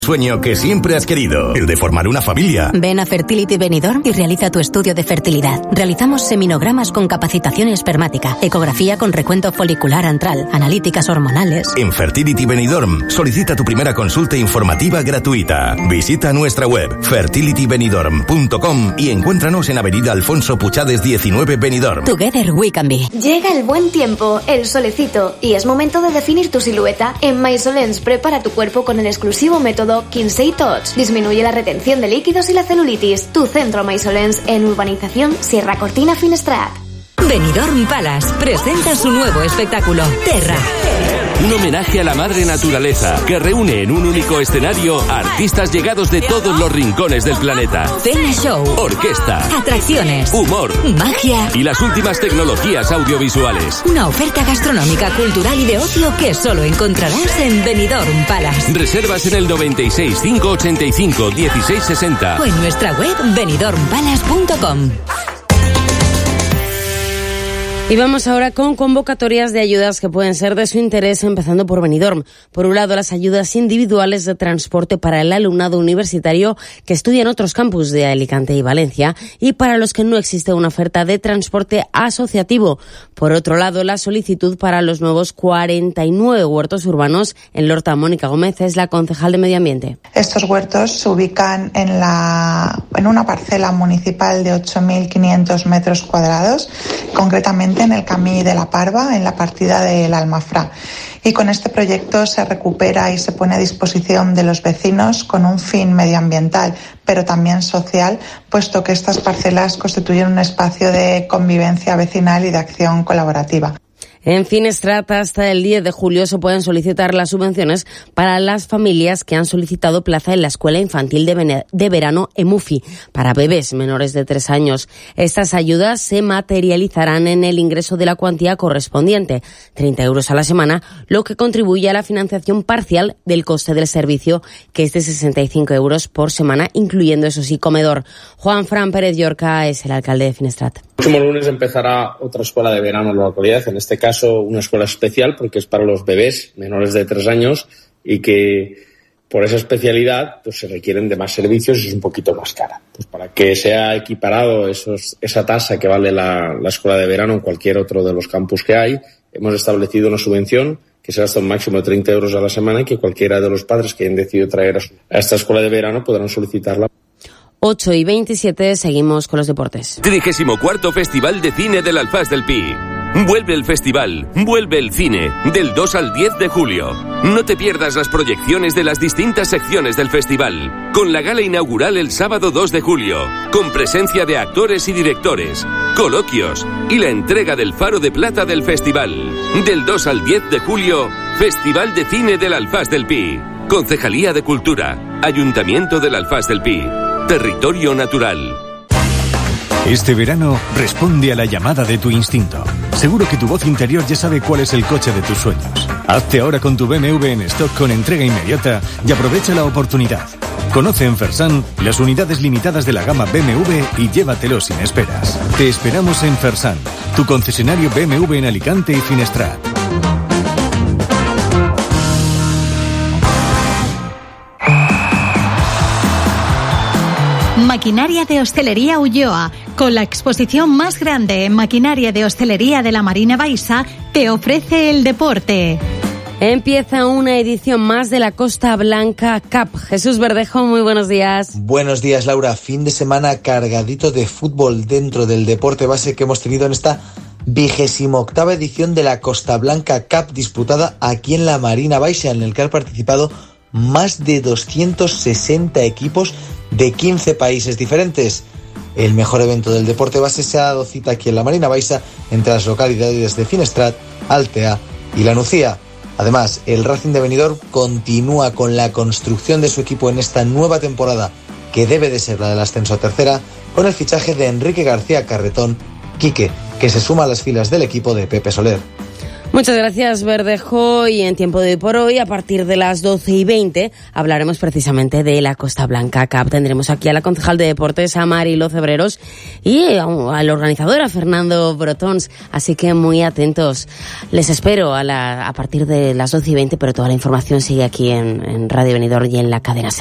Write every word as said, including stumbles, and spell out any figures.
Sueño que siempre has querido, el de formar una familia. Ven a Fertility Benidorm y realiza tu estudio de fertilidad. Realizamos seminogramas con capacitación espermática, ecografía con recuento folicular antral, analíticas hormonales. En Fertility Benidorm, solicita tu primera consulta informativa gratuita. Visita nuestra web fertility benidorm punto com y encuéntranos en Avenida Alfonso Puchades diecinueve Benidorm. Together we can be. Llega el buen tiempo, el solecito, y es momento de definir tu silueta. En Maisolens prepara tu cuerpo con el exclusivo método Kinsey Touch. Disminuye la retención de líquidos y la celulitis. Tu centro Maisolens en Urbanización Sierra Cortina Finestrat. Benidorm Palace presenta su nuevo espectáculo, Terra. Un homenaje a la madre naturaleza que reúne en un único escenario a artistas llegados de todos los rincones del planeta. Cena show, orquesta, atracciones, humor, magia y las últimas tecnologías audiovisuales. Una oferta gastronómica, cultural y de ocio que solo encontrarás en Benidorm Palace. Reservas en el noventa y seis, cinco ochenta y cinco, dieciséis sesenta o en nuestra web benidorm palace punto com. Y vamos ahora con convocatorias de ayudas que pueden ser de su interés, empezando por Benidorm. Por un lado, las ayudas individuales de transporte para el alumnado universitario que estudia en otros campus de Alicante y Valencia y para los que no existe una oferta de transporte asociativo. Por otro lado, la solicitud para los nuevos cuarenta y nueve huertos urbanos en Lorta. Mónica Gómez es la concejal de Medio Ambiente. Estos huertos se ubican en, la, en una parcela municipal de ocho mil quinientos metros cuadrados, concretamente en el Camí de la Parva, en la partida del Almafrá. Y con este proyecto se recupera y se pone a disposición de los vecinos con un fin medioambiental, pero también social, puesto que estas parcelas constituyen un espacio de convivencia vecinal y de acción colaborativa. En Finestrat, hasta el diez de julio se pueden solicitar las subvenciones para las familias que han solicitado plaza en la Escuela Infantil de, Ven- de Verano EMUFI para bebés menores de tres años. Estas ayudas se materializarán en el ingreso de la cuantía correspondiente, treinta euros a la semana, lo que contribuye a la financiación parcial del coste del servicio, que es de sesenta y cinco euros por semana, incluyendo, eso sí, comedor. Juan Fran Pérez Llorca es el alcalde de Finestrat. El próximo lunes empezará otra escuela de verano en la localidad, en este caso una escuela especial porque es para los bebés menores de tres años y que por esa especialidad pues se requieren de más servicios y es un poquito más cara. Pues para que sea equiparado esos, esa tasa que vale la, la escuela de verano en cualquier otro de los campus que hay, hemos establecido una subvención que será hasta un máximo de treinta euros a la semana y que cualquiera de los padres que hayan decidido traer a esta escuela de verano podrán solicitarla. ocho y veintisiete, seguimos con los deportes. trigésimo cuarto Festival de Cine del Alfaz del Pi. Vuelve el festival, vuelve el cine, del dos al diez de julio. No te pierdas las proyecciones de las distintas secciones del festival, con la gala inaugural el sábado dos de julio, con presencia de actores y directores, coloquios y la entrega del Faro de Plata del festival. Del dos al diez de julio, Festival de Cine del Alfaz del Pi. Concejalía de Cultura, Ayuntamiento del Alfaz del Pi. Territorio natural. Este verano responde a la llamada de tu instinto. Seguro que tu voz interior ya sabe cuál es el coche de tus sueños. Hazte ahora con tu B M W en stock con entrega inmediata y aprovecha la oportunidad. Conoce en Fersan las unidades limitadas de la gama B M W y llévatelo sin esperas. Te esperamos en Fersan, tu concesionario B M W en Alicante y Finestrat. Maquinaria de Hostelería Ulloa, con la exposición más grande en maquinaria de hostelería de la Marina Baixa, te ofrece el deporte. Empieza una edición más de la Costa Blanca Cup. Jesús Verdejo, muy buenos días. Buenos días, Laura. Fin de semana cargadito de fútbol dentro del deporte base que hemos tenido en esta vigésima octava edición de la Costa Blanca Cup, disputada aquí en la Marina Baixa, en el que han participado más de doscientos sesenta equipos de quince países diferentes. El mejor evento del deporte base se ha dado cita aquí en la Marina Baixa, entre las localidades de Finestrat, Altea y La Nucía. Además, el Racing de Benidorm continúa con la construcción de su equipo en esta nueva temporada, que debe de ser la del ascenso a tercera, con el fichaje de Enrique García Carretón, Quique, que se suma a las filas del equipo de Pepe Soler. Muchas gracias, Verdejo. Y en Tiempo de Hoy por Hoy, a partir de las doce y veinte, hablaremos precisamente de la Costa Blanca Cup. Tendremos aquí a la concejal de deportes, a Marilo Cebreros, y al organizador, a Fernando Brotons. Así que muy atentos. Les espero a, la, a partir de las doce y veinte, pero toda la información sigue aquí en, en Radio Benidorm y en la cadena SER.